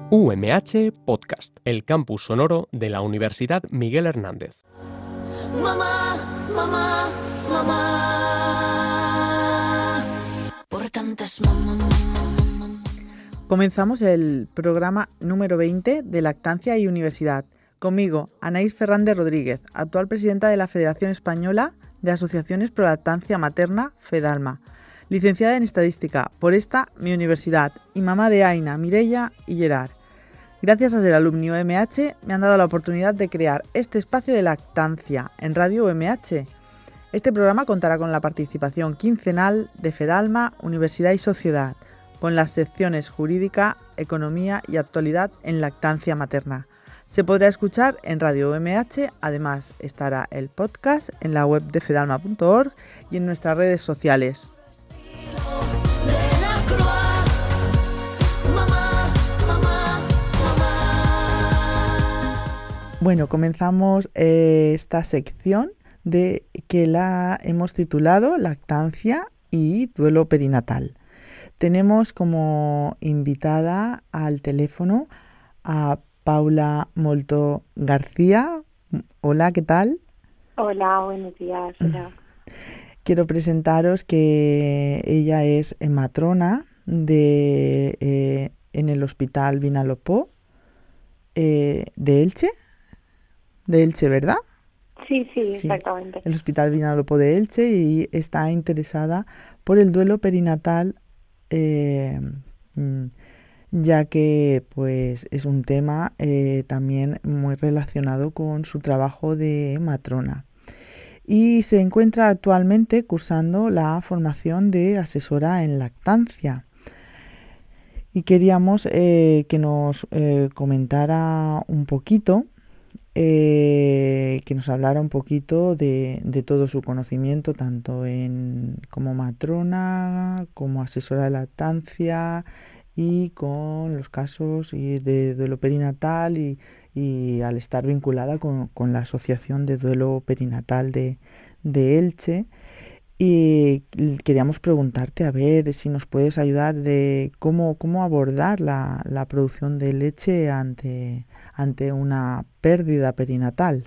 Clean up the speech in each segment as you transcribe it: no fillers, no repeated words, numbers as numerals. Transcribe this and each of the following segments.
UMH Podcast, el campus sonoro de la Universidad Miguel Hernández. Mamá, mamá, mamá. Por tantas mamá. Comenzamos el programa número 20 de Lactancia y Universidad. Conmigo, Anaís Fernández Rodríguez, actual presidenta de la Federación Española de Asociaciones Pro Lactancia Materna, FEDALMA, licenciada en Estadística por esta, mi universidad, y mamá de Aina, Mireia y Gerard. Gracias a ser alumni UMH me han dado la oportunidad de crear este espacio de lactancia en Radio UMH. Este programa contará con la participación quincenal de FEDALMA, Universidad y Sociedad, con las secciones Jurídica, Economía y Actualidad en Lactancia Materna. Se podrá escuchar en Radio UMH, además estará el podcast en la web de fedalma.org y en nuestras redes sociales. Bueno, comenzamos esta sección que la hemos titulado Lactancia y Duelo Perinatal. Tenemos como invitada al teléfono a Paula Molto García. Hola, ¿qué tal? Hola, buenos días. Hola. Quiero presentaros que ella es matrona en el Hospital Vinalopó de Elche. De Elche, ¿verdad? Sí, exactamente. El Hospital Vinalopó de Elche, y está interesada por el duelo perinatal, ya que pues es un tema también muy relacionado con su trabajo de matrona. Y se encuentra actualmente cursando la formación de asesora en lactancia. Y queríamos que nos comentara un poquito, que nos hablara un poquito de todo su conocimiento, tanto como matrona, como asesora de lactancia, y con los casos de duelo perinatal y al estar vinculada con la Asociación de Duelo Perinatal de Elche. Y queríamos preguntarte a ver si nos puedes ayudar de cómo abordar la producción de leche ante una pérdida perinatal.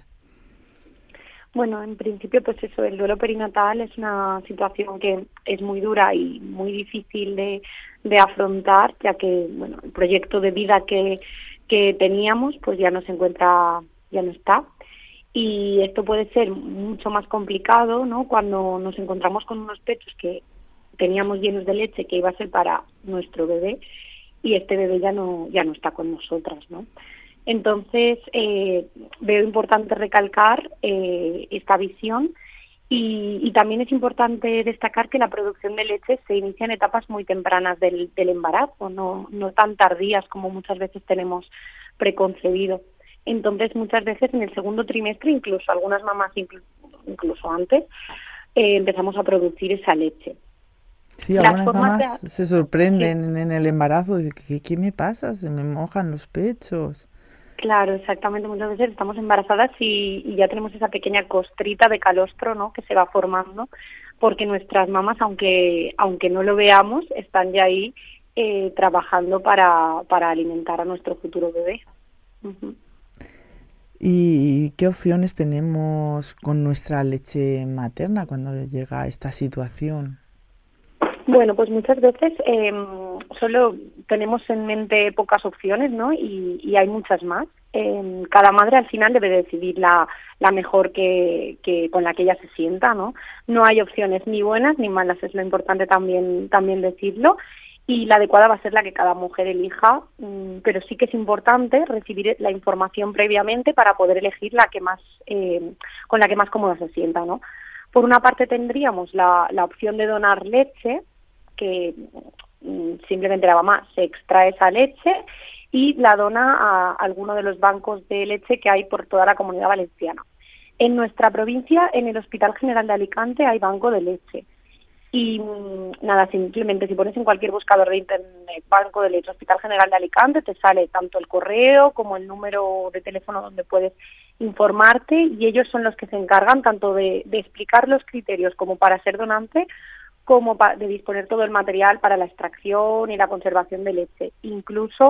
Bueno, en principio, pues eso, el duelo perinatal es una situación que es muy dura y muy difícil de afrontar, ya que, bueno, el proyecto de vida que teníamos, pues ya no se encuentra, ya no está. Y esto puede ser mucho más complicado, ¿no?, cuando nos encontramos con unos pechos que teníamos llenos de leche que iba a ser para nuestro bebé, y este bebé ya no está con nosotras, ¿no? Entonces, veo importante recalcar esta visión, y también es importante destacar que la producción de leche se inicia en etapas muy tempranas del embarazo, no tan tardías como muchas veces tenemos preconcebido. Entonces, muchas veces en el segundo trimestre, incluso algunas mamás incluso antes, empezamos a producir esa leche. Sí, algunas mamás se sorprenden en el embarazo, de ¿qué me pasa? Se me mojan los pechos. Claro, exactamente. Muchas veces estamos embarazadas y ya tenemos esa pequeña costrita de calostro, ¿no?, que se va formando, porque nuestras mamás, aunque no lo veamos, están ya ahí trabajando para alimentar a nuestro futuro bebé. Uh-huh. ¿Y qué opciones tenemos con nuestra leche materna cuando llega a esta situación? Bueno, pues muchas veces solo tenemos en mente pocas opciones, ¿no? Y hay muchas más. Cada madre al final debe decidir la mejor que con la que ella se sienta, ¿no? No hay opciones ni buenas ni malas, es lo importante también decirlo. Y la adecuada va a ser la que cada mujer elija, pero sí que es importante recibir la información previamente para poder elegir la que más con la que más cómoda se sienta, ¿no? Por una parte tendríamos la opción de donar leche, que simplemente la mamá se extrae esa leche y la dona a alguno de los bancos de leche que hay por toda la Comunidad Valenciana. En nuestra provincia, en el Hospital General de Alicante, hay banco de leche. Y nada, simplemente si pones en cualquier buscador de internet banco de leche Hospital General de Alicante, te sale tanto el correo como el número de teléfono donde puedes informarte, y ellos son los que se encargan tanto de explicar los criterios como para ser donante, como de disponer todo el material para la extracción y la conservación de leche. Incluso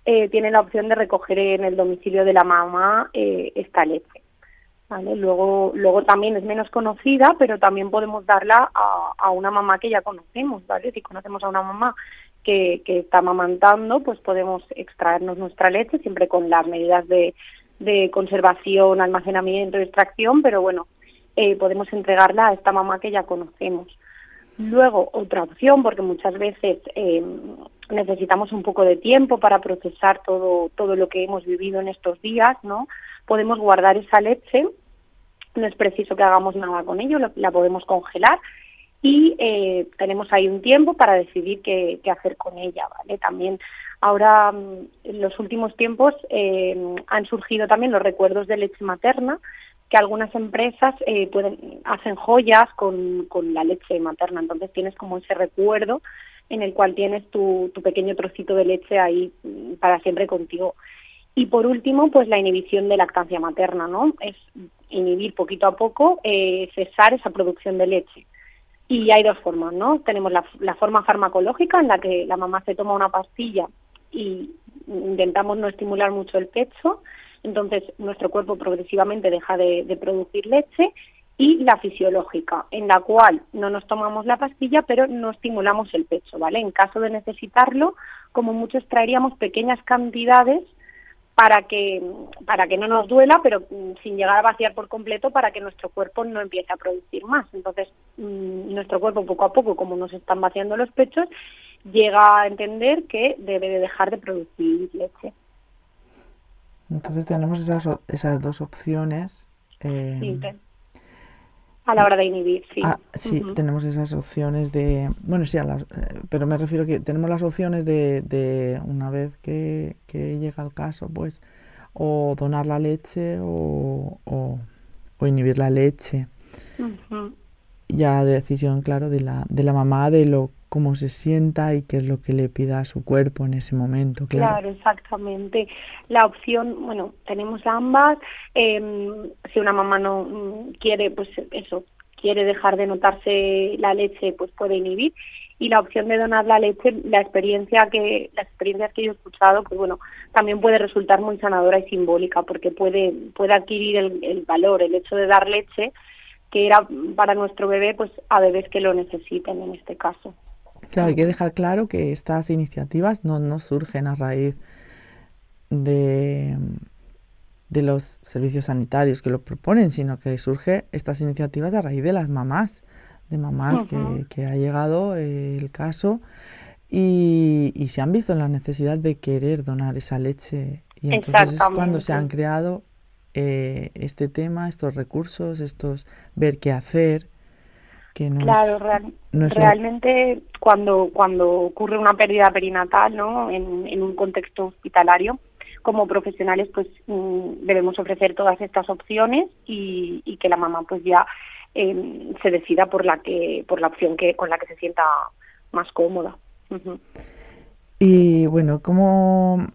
tienen la opción de recoger en el domicilio de la mamá esta leche. ¿Vale? Luego también es menos conocida, pero también podemos darla a una mamá que ya conocemos, ¿vale? Si conocemos a una mamá que está amamantando, pues podemos extraernos nuestra leche, siempre con las medidas de conservación, almacenamiento y extracción, pero bueno, podemos entregarla a esta mamá que ya conocemos. Luego, otra opción, porque muchas veces necesitamos un poco de tiempo para procesar todo lo que hemos vivido en estos días, ¿no? Podemos guardar esa leche, no es preciso que hagamos nada con ello, la podemos congelar y tenemos ahí un tiempo para decidir qué hacer con ella, ¿vale? También ahora, en los últimos tiempos, han surgido también los recuerdos de leche materna, que algunas empresas hacen joyas con la leche materna, entonces tienes como ese recuerdo en el cual tienes tu pequeño trocito de leche ahí para siempre contigo. Y por último, pues la inhibición de lactancia materna, ¿no? Es inhibir poquito a poco, cesar esa producción de leche. Y hay dos formas, ¿no? Tenemos la forma farmacológica, en la que la mamá se toma una pastilla y intentamos no estimular mucho el pecho, entonces nuestro cuerpo progresivamente deja de producir leche, y la fisiológica, en la cual no nos tomamos la pastilla, pero no estimulamos el pecho, ¿vale? En caso de necesitarlo, como mucho extraeríamos pequeñas cantidades para que no nos duela, pero sin llegar a vaciar por completo, para que nuestro cuerpo no empiece a producir más. Entonces, nuestro cuerpo poco a poco, como nos están vaciando los pechos, llega a entender que debe de dejar de producir leche. Entonces tenemos esas dos opciones. Sí, a la hora de inhibir, sí. Sí, Uh-huh. Tenemos esas opciones de... Bueno, sí, pero me refiero que tenemos las opciones de una vez que llega el caso, pues, o donar la leche o inhibir la leche. Uh-huh. Ya decisión, claro, de la mamá, de cómo se sienta y qué es lo que le pida a su cuerpo en ese momento, claro. Claro, exactamente. La opción, bueno, tenemos ambas. Si una mamá no quiere, pues eso, quiere dejar de notarse la leche, pues puede inhibir. Y la opción de donar la leche, las experiencias que yo he escuchado, pues bueno, también puede resultar muy sanadora y simbólica, porque puede adquirir el valor, el hecho de dar leche, que era para nuestro bebé, pues a bebés que lo necesiten en este caso. Claro, hay que dejar claro que estas iniciativas no surgen a raíz de los servicios sanitarios que lo proponen, sino que surge estas iniciativas a raíz de las mamás, uh-huh. que ha llegado el caso y se han visto en la necesidad de querer donar esa leche. Y entonces es cuando se han creado este tema, estos recursos, ver qué hacer. Que no claro, es realmente cuando ocurre una pérdida perinatal, ¿no? En un contexto hospitalario, como profesionales, pues debemos ofrecer todas estas opciones y que la mamá pues ya se decida por la opción con la que se sienta más cómoda. Uh-huh. Y bueno, ¿cómo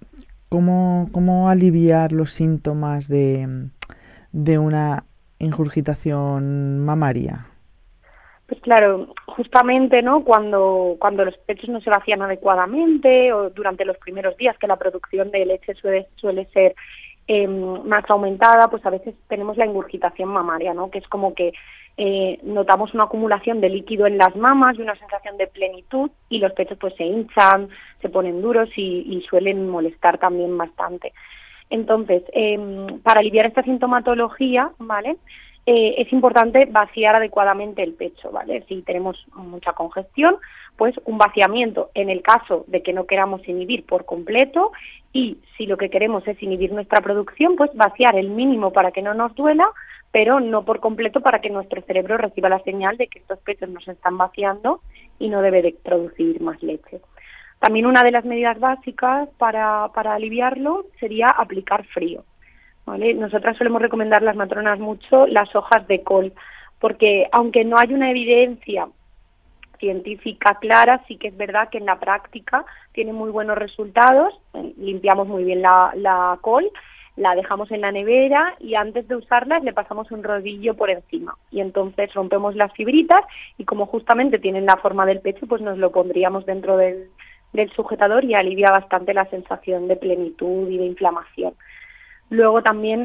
aliviar los síntomas de una ingurgitación mamaria? Pues claro, justamente, ¿no? Cuando los pechos no se vacían adecuadamente o durante los primeros días, que la producción de leche suele ser más aumentada, pues a veces tenemos la ingurgitación mamaria, ¿no? Que es como que notamos una acumulación de líquido en las mamas y una sensación de plenitud, y los pechos pues se hinchan, se ponen duros y suelen molestar también bastante. Entonces, para aliviar esta sintomatología, ¿vale?, es importante vaciar adecuadamente el pecho, ¿vale? Si tenemos mucha congestión, pues un vaciamiento en el caso de que no queramos inhibir por completo, y si lo que queremos es inhibir nuestra producción, pues vaciar el mínimo para que no nos duela, pero no por completo, para que nuestro cerebro reciba la señal de que estos pechos nos están vaciando y no debe de producir más leche. También una de las medidas básicas para aliviarlo sería aplicar frío, ¿vale? Nosotras solemos recomendar, las matronas, mucho las hojas de col, porque aunque no hay una evidencia científica clara, sí que es verdad que en la práctica tiene muy buenos resultados. Limpiamos muy bien la col, la dejamos en la nevera y antes de usarla le pasamos un rodillo por encima, y entonces rompemos las fibritas, y como justamente tienen la forma del pecho, pues nos lo pondríamos dentro del del sujetador y alivia bastante la sensación de plenitud y de inflamación. Luego también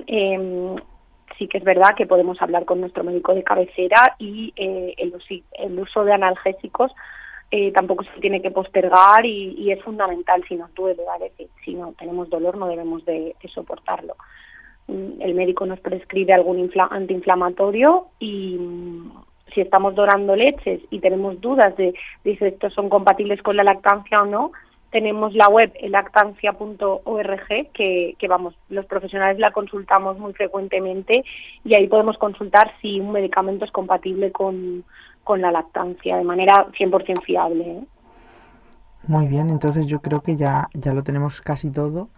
sí que es verdad que podemos hablar con nuestro médico de cabecera y el uso de analgésicos tampoco se tiene que postergar y es fundamental si nos duele, ¿vale? Si no tenemos dolor no debemos de soportarlo. El médico nos prescribe algún antiinflamatorio y si estamos donando leches y tenemos dudas de si estos son compatibles con la lactancia o no, tenemos la web lactancia.org que vamos, los profesionales la consultamos muy frecuentemente y ahí podemos consultar si un medicamento es compatible con la lactancia de manera 100% fiable, ¿eh? Muy bien, entonces yo creo que ya lo tenemos casi todo.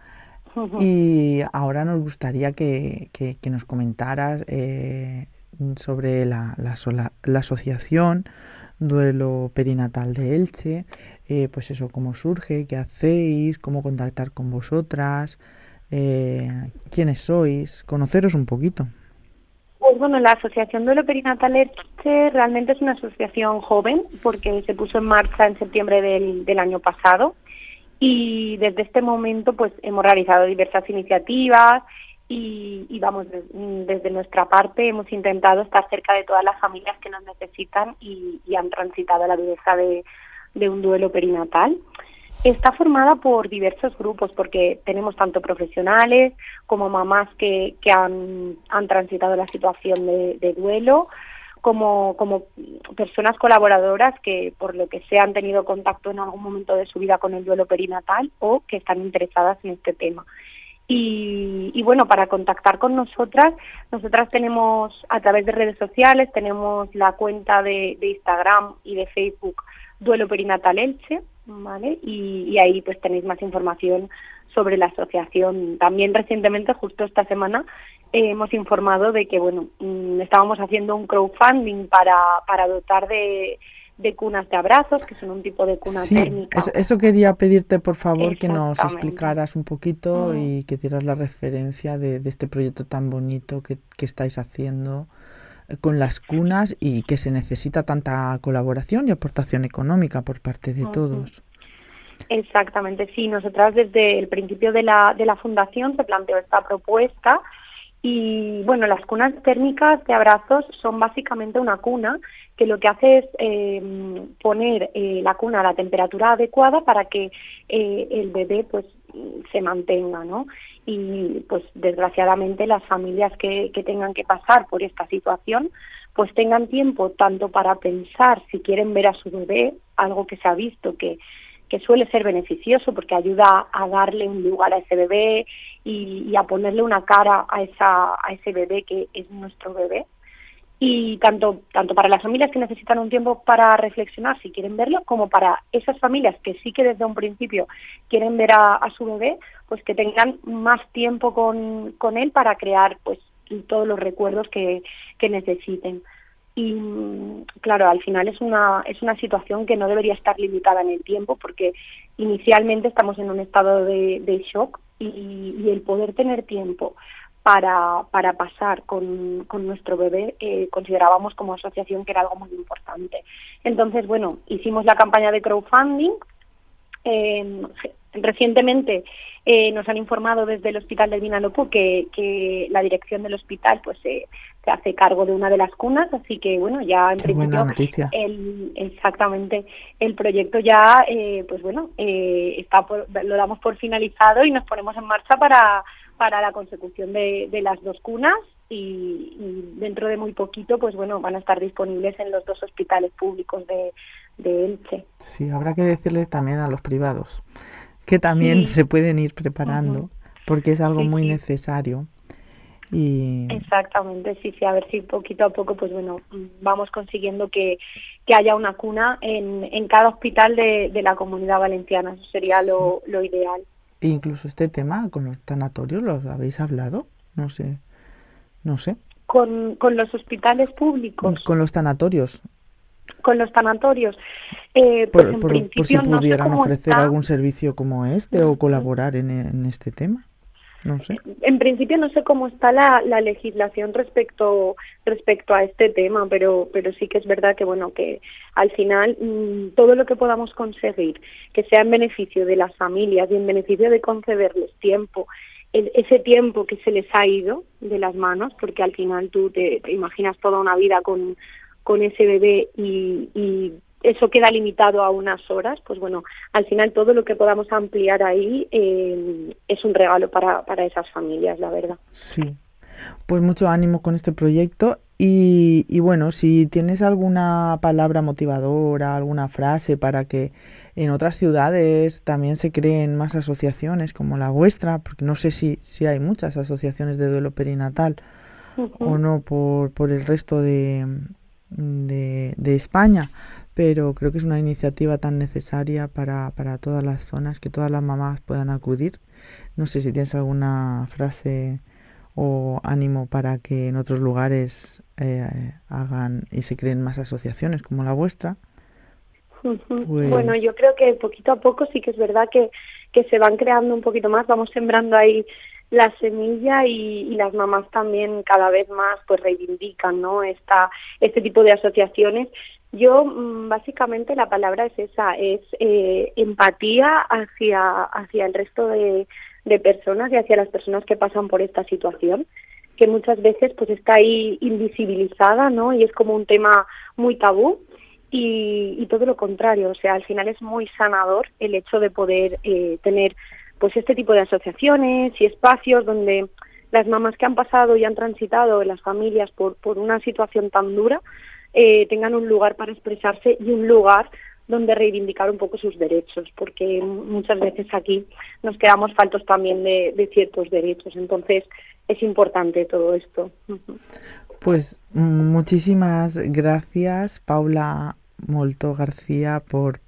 Y ahora nos gustaría que nos comentaras sobre la asociación Duelo Perinatal de Elche, pues eso, cómo surge, qué hacéis, cómo contactar con vosotras, quiénes sois, conoceros un poquito. Pues bueno, la Asociación Duelo Perinatal Elche realmente es una asociación joven porque se puso en marcha en septiembre del año pasado. Y desde este momento pues hemos realizado diversas iniciativas y vamos, desde nuestra parte hemos intentado estar cerca de todas las familias que nos necesitan y han transitado la dureza de un duelo perinatal. Está formada por diversos grupos porque tenemos tanto profesionales como mamás que han transitado la situación de duelo, como personas colaboradoras que por lo que sea han tenido contacto en algún momento de su vida con el duelo perinatal o que están interesadas en este tema. Y bueno, para contactar con nosotras tenemos a través de redes sociales, tenemos la cuenta de Instagram y de Facebook Duelo Perinatal Elche, ¿vale? Y ahí pues tenéis más información sobre la asociación. También recientemente, justo esta semana, hemos informado de que bueno, estábamos haciendo un crowdfunding para dotar de cunas de abrazos, que son un tipo de cuna térmica. Eso quería pedirte, por favor, que nos explicaras un poquito y que dieras la referencia de este proyecto tan bonito que estáis haciendo con las cunas y que se necesita tanta colaboración y aportación económica por parte de todos. Exactamente, sí. Nosotras desde el principio de la fundación se planteó esta propuesta y bueno, las cunas térmicas de abrazos son básicamente una cuna que lo que hace es poner la cuna a la temperatura adecuada para que el bebé pues se mantenga, ¿no? Y pues desgraciadamente las familias que tengan que pasar por esta situación pues tengan tiempo tanto para pensar si quieren ver a su bebé, algo que se ha visto que suele ser beneficioso porque ayuda a darle un lugar a ese bebé y a ponerle una cara a ese bebé que es nuestro bebé. Y tanto para las familias que necesitan un tiempo para reflexionar si quieren verlo, como para esas familias que sí que desde un principio quieren ver a su bebé, pues que tengan más tiempo con él para crear pues todos los recuerdos que necesiten. Y claro, al final es una situación que no debería estar limitada en el tiempo porque inicialmente estamos en un estado de shock y el poder tener tiempo para pasar con nuestro bebé considerábamos como asociación que era algo muy importante. Entonces, bueno, hicimos la campaña de crowdfunding. Recientemente nos han informado desde el Hospital del Vinalopó que la dirección del hospital pues se hace cargo de una de las cunas, así que bueno, ya en principio exactamente el proyecto ya pues bueno lo damos por finalizado y nos ponemos en marcha para la consecución de las dos cunas y dentro de muy poquito pues bueno van a estar disponibles en los dos hospitales públicos de Elche. Sí, habrá que decirle también a los privados que también se pueden ir preparando porque es algo muy necesario. Y exactamente, sí, a ver si poquito a poco pues bueno vamos consiguiendo que haya una cuna en cada hospital de la Comunidad Valenciana. Eso sería lo ideal. E incluso este tema con los tanatorios, ¿los habéis hablado? No sé. Con los hospitales públicos. Con los tanatorios. Con los tanatorios. Por si pudieran ofrecer algún servicio como este o colaborar en este tema. No sé. En principio no sé cómo está la legislación respecto a este tema, pero sí que es verdad que bueno, que al final todo lo que podamos conseguir que sea en beneficio de las familias y en beneficio de concederles tiempo, ese tiempo que se les ha ido de las manos, porque al final tú te imaginas toda una vida con ese bebé y eso queda limitado a unas horas, pues bueno, al final todo lo que podamos ampliar ahí es un regalo para esas familias, la verdad. Sí, pues mucho ánimo con este proyecto y bueno, si tienes alguna palabra motivadora, alguna frase para que en otras ciudades también se creen más asociaciones como la vuestra, porque no sé si hay muchas asociaciones de duelo perinatal o no por el resto de España, pero creo que es una iniciativa tan necesaria para todas las zonas, que todas las mamás puedan acudir. No sé si tienes alguna frase o ánimo para que en otros lugares hagan y se creen más asociaciones como la vuestra. Pues... Bueno, yo creo que poquito a poco sí que es verdad que se van creando un poquito más, vamos sembrando ahí la semilla y las mamás también cada vez más pues reivindican, ¿no? Este tipo de asociaciones. Yo básicamente la palabra es esa, es empatía hacia el resto de personas y hacia las personas que pasan por esta situación, que muchas veces pues está ahí invisibilizada, ¿no? Y es como un tema muy tabú. Y todo lo contrario, o sea, al final es muy sanador el hecho de poder tener pues este tipo de asociaciones y espacios donde las mamás que han pasado y han transitado, las familias por una situación tan dura, tengan un lugar para expresarse y un lugar donde reivindicar un poco sus derechos, porque muchas veces aquí nos quedamos faltos también de ciertos derechos, entonces es importante todo esto. Pues muchísimas gracias, Paula Molto García, por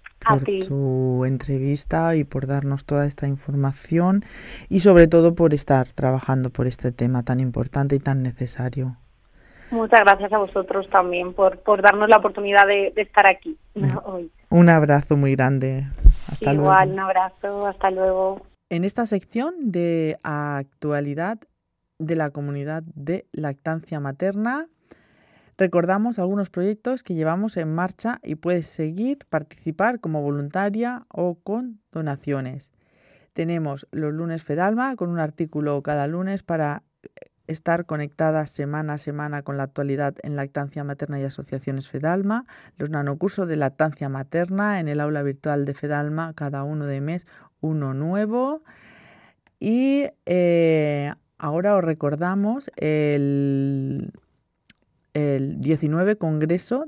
tu entrevista y por darnos toda esta información y sobre todo por estar trabajando por este tema tan importante y tan necesario. Muchas gracias a vosotros también por darnos la oportunidad de estar aquí hoy. Un abrazo muy grande. Hasta luego. Igual, un abrazo. Hasta luego. En esta sección de actualidad de la comunidad de lactancia materna, recordamos algunos proyectos que llevamos en marcha y puedes participar como voluntaria o con donaciones. Tenemos los lunes Fedalma, con un artículo cada lunes para estar conectadas semana a semana con la actualidad en lactancia materna y asociaciones Fedalma, los nanocursos de lactancia materna en el aula virtual de Fedalma, cada uno de mes uno nuevo. Y ahora os recordamos el 19 Congreso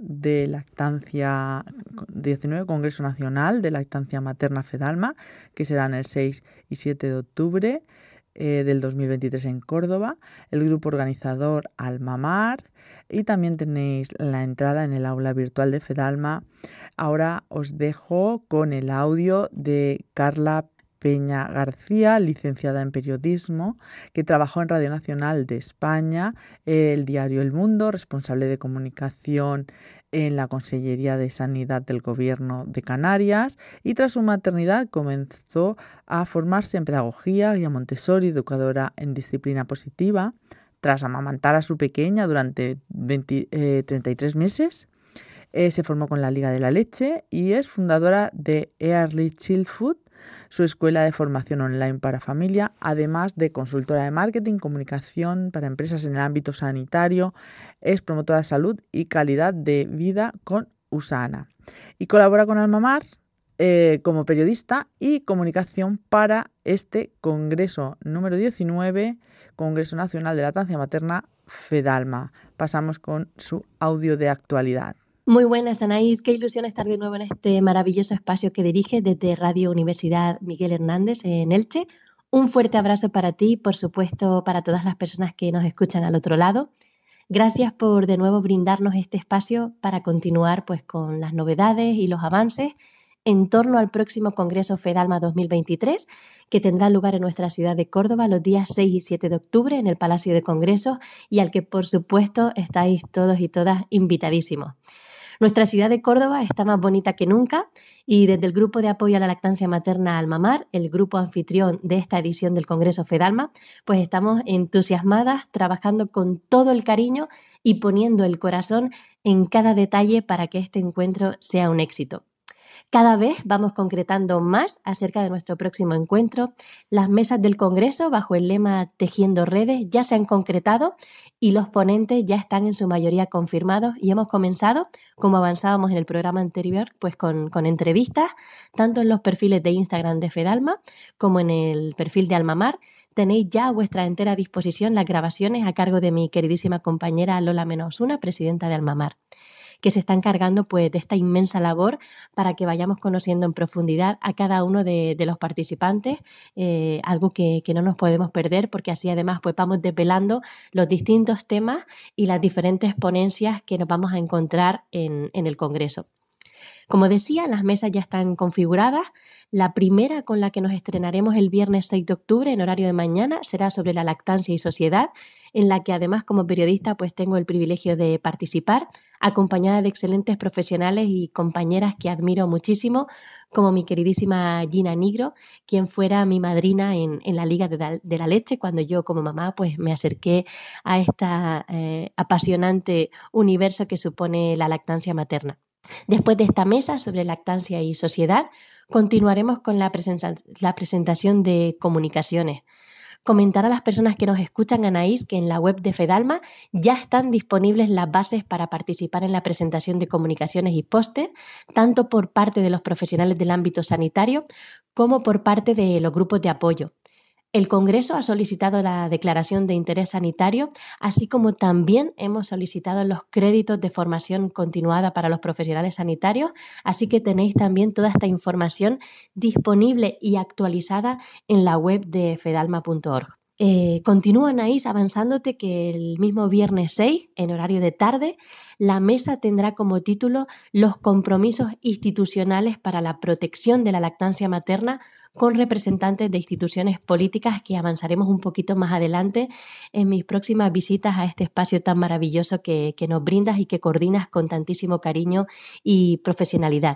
Nacional de Lactancia Materna Fedalma, que serán el 6 y 7 de octubre del 2023 en Córdoba, el grupo organizador Almamar, y también tenéis la entrada en el aula virtual de Fedalma. Ahora os dejo con el audio de Carla Peña García, licenciada en periodismo, que trabajó en Radio Nacional de España, el diario El Mundo, responsable de comunicación en la Consellería de Sanidad del Gobierno de Canarias, y tras su maternidad comenzó a formarse en pedagogía, guía Montessori, educadora en disciplina positiva. Tras amamantar a su pequeña durante 33 meses, se formó con la Liga de la Leche y es fundadora de Early Childhood, su escuela de formación online para familia, además de consultora de marketing, comunicación para empresas en el ámbito sanitario, es promotora de salud y calidad de vida con USANA y colabora con Almamar como periodista y comunicación para este Congreso número 19, Congreso Nacional de Lactancia Materna Fedalma. Pasamos con su audio de actualidad. Muy buenas, Anaís. Qué ilusión estar de nuevo en este maravilloso espacio que dirige desde Radio Universidad Miguel Hernández en Elche. Un fuerte abrazo para ti y, por supuesto, para todas las personas que nos escuchan al otro lado. Gracias por de nuevo brindarnos este espacio para continuar pues, con las novedades y los avances en torno al próximo Congreso Fedalma 2023, que tendrá lugar en nuestra ciudad de Córdoba los días 6 y 7 de octubre en el Palacio de Congresos y al que, por supuesto, estáis todos y todas invitadísimos. Nuestra ciudad de Córdoba está más bonita que nunca y desde el Grupo de Apoyo a la Lactancia Materna Almamar, el grupo anfitrión de esta edición del Congreso Fedalma, pues estamos entusiasmadas, trabajando con todo el cariño y poniendo el corazón en cada detalle para que este encuentro sea un éxito. Cada vez vamos concretando más acerca de nuestro próximo encuentro. Las mesas del Congreso, bajo el lema Tejiendo Redes, ya se han concretado y los ponentes ya están en su mayoría confirmados y hemos comenzado, como avanzábamos en el programa anterior, pues con entrevistas, tanto en los perfiles de Instagram de Fedalma como en el perfil de Almamar. Tenéis ya a vuestra entera disposición las grabaciones a cargo de mi queridísima compañera Lola Menosuna, presidenta de Almamar, que se está encargando pues de esta inmensa labor para que vayamos conociendo en profundidad a cada uno de los participantes, algo que no nos podemos perder, porque así además pues vamos desvelando los distintos temas y las diferentes ponencias que nos vamos a encontrar en el Congreso. Como decía, las mesas ya están configuradas. La primera, con la que nos estrenaremos el viernes 6 de octubre en horario de mañana, será sobre la lactancia y sociedad, en la que además como periodista pues tengo el privilegio de participar, acompañada de excelentes profesionales y compañeras que admiro muchísimo, como mi queridísima Gina Nigro, quien fuera mi madrina en la Liga de la Leche, cuando yo como mamá pues me acerqué a este apasionante universo que supone la lactancia materna. Después de esta mesa sobre lactancia y sociedad, continuaremos con la presentación de comunicaciones. Comentar a las personas que nos escuchan, Anaís, que en la web de Fedalma ya están disponibles las bases para participar en la presentación de comunicaciones y póster, tanto por parte de los profesionales del ámbito sanitario como por parte de los grupos de apoyo. El Congreso ha solicitado la declaración de interés sanitario, así como también hemos solicitado los créditos de formación continuada para los profesionales sanitarios, así que tenéis también toda esta información disponible y actualizada en la web de fedalma.org. Continúa, Anaís, avanzándote que el mismo viernes 6, en horario de tarde, la mesa tendrá como título Los compromisos institucionales para la protección de la lactancia materna, con representantes de instituciones políticas, que avanzaremos un poquito más adelante en mis próximas visitas a este espacio tan maravilloso que nos brindas y que coordinas con tantísimo cariño y profesionalidad.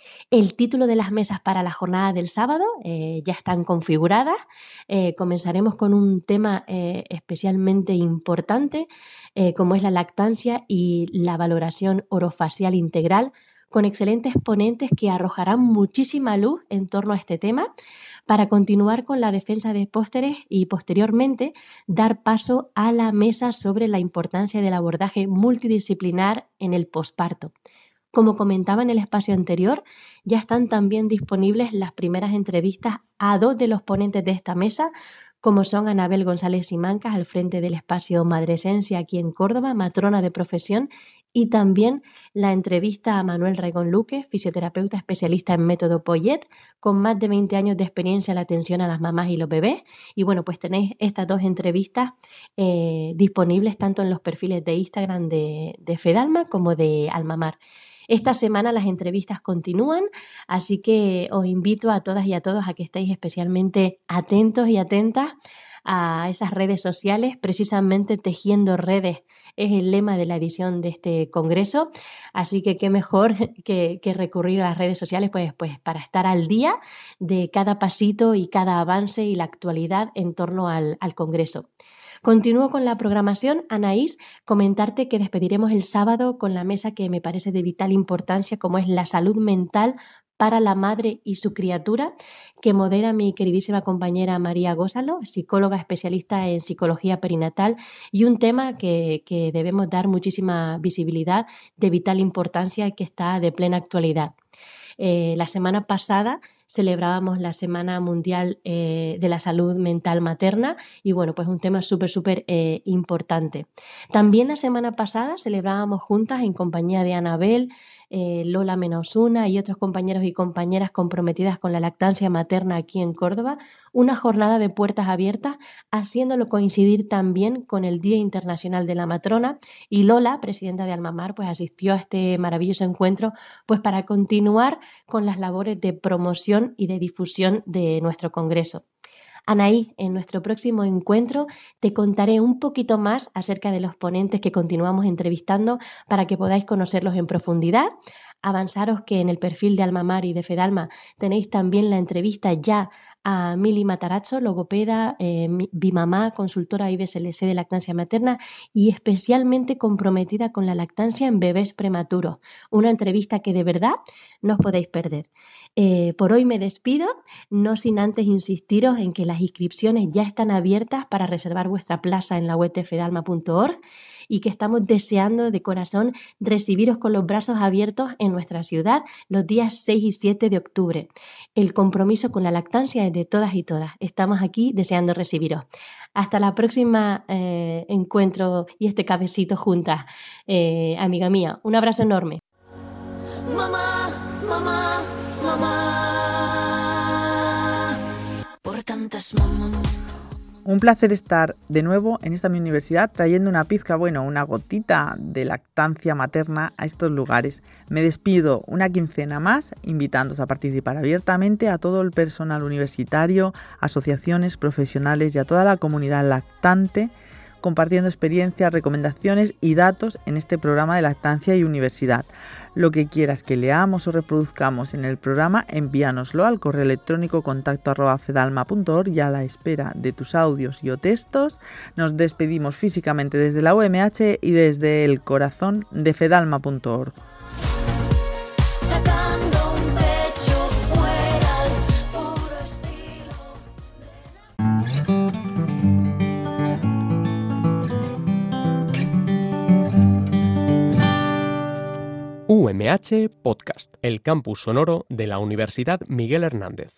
El título de las mesas para la jornada del sábado ya están configuradas. Comenzaremos con un tema especialmente importante, como es la lactancia y la valoración orofacial integral, con excelentes ponentes que arrojarán muchísima luz en torno a este tema, para continuar con la defensa de pósteres y posteriormente dar paso a la mesa sobre la importancia del abordaje multidisciplinar en el posparto. Como comentaba en el espacio anterior, ya están también disponibles las primeras entrevistas a dos de los ponentes de esta mesa, como son Anabel González Simancas, al frente del espacio Madresencia aquí en Córdoba, matrona de profesión, y también la entrevista a Manuel Raigón Luque, fisioterapeuta especialista en método Poyet, con más de 20 años de experiencia en la atención a las mamás y los bebés. Y bueno, pues tenéis estas dos entrevistas disponibles tanto en los perfiles de Instagram de Fedalma como de Almamar. Esta semana las entrevistas continúan, así que os invito a todas y a todos a que estéis especialmente atentos y atentas a esas redes sociales. Precisamente Tejiendo Redes es el lema de la edición de este congreso, así que qué mejor que recurrir a las redes sociales pues para estar al día de cada pasito y cada avance y la actualidad en torno al congreso. Continúo con la programación. Anaís, comentarte que despediremos el sábado con la mesa que me parece de vital importancia, como es la salud mental para la madre y su criatura, que modera mi queridísima compañera María Gósalo, psicóloga especialista en psicología perinatal, y un tema que debemos dar muchísima visibilidad, de vital importancia y que está de plena actualidad. La semana pasada celebrábamos la Semana Mundial de la Salud Mental Materna y bueno, pues un tema súper importante. También la semana pasada celebrábamos juntas en compañía de Anabel, Lola Menosuna y otros compañeros y compañeras comprometidas con la lactancia materna aquí en Córdoba, una jornada de puertas abiertas, haciéndolo coincidir también con el Día Internacional de la Matrona, y Lola, presidenta de Almamar, pues asistió a este maravilloso encuentro pues para continuar con las labores de promoción y de difusión de nuestro congreso. Anaí, en nuestro próximo encuentro te contaré un poquito más acerca de los ponentes que continuamos entrevistando para que podáis conocerlos en profundidad. Avanzaros que en el perfil de Almamar y de Fedalma tenéis también la entrevista ya a Mili Matarazzo, logopeda, bimamá, consultora IBSLC de lactancia materna y especialmente comprometida con la lactancia en bebés prematuros. Una entrevista que de verdad no os podéis perder. Por hoy me despido, no sin antes insistiros en que las inscripciones ya están abiertas para reservar vuestra plaza en la web de fedalma.org y que estamos deseando de corazón recibiros con los brazos abiertos en nuestra ciudad los días 6 y 7 de octubre. El compromiso con la lactancia es de todas y todas. Estamos aquí deseando recibiros. Hasta la próxima encuentro y este cafecito juntas, amiga mía. Un abrazo enorme. Mamá, mamá, mamá. Por tantas mamás. Un placer estar de nuevo en esta mi universidad trayendo una pizca, una gotita de lactancia materna a estos lugares. Me despido una quincena más, invitándoos a participar abiertamente a todo el personal universitario, asociaciones, profesionales y a toda la comunidad lactante, compartiendo experiencias, recomendaciones y datos en este programa de lactancia y universidad. Lo que quieras que leamos o reproduzcamos en el programa, envíanoslo al correo electrónico contacto@fedalma.org y a la espera de tus audios y o textos. Nos despedimos físicamente desde la UMH y desde el corazón de fedalma.org. Sacando un pecho fuera al puro estilo. UMH Podcast, el campus sonoro de la Universidad Miguel Hernández.